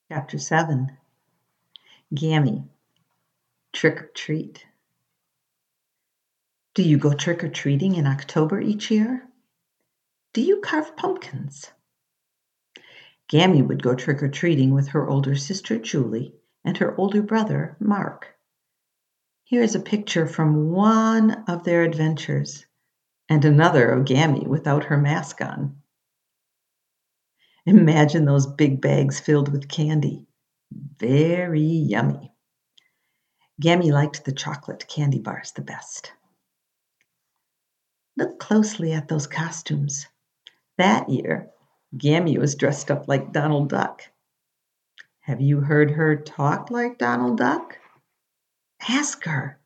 Chapter 7. Gammy, Trick or Treat. Do you go trick-or-treating in October each year? Do you carve pumpkins? Gammy would go trick-or-treating with her older sister Julie and her older brother Mark. Here is a picture from one of their adventures and another of Gammy without her mask on. Imagine those big bags filled with candy. Very yummy. Gammy liked the chocolate candy bars the best. Look closely at those costumes. That year, Gammy was dressed up like Donald Duck. Have you heard her talk like Donald Duck? Ask her.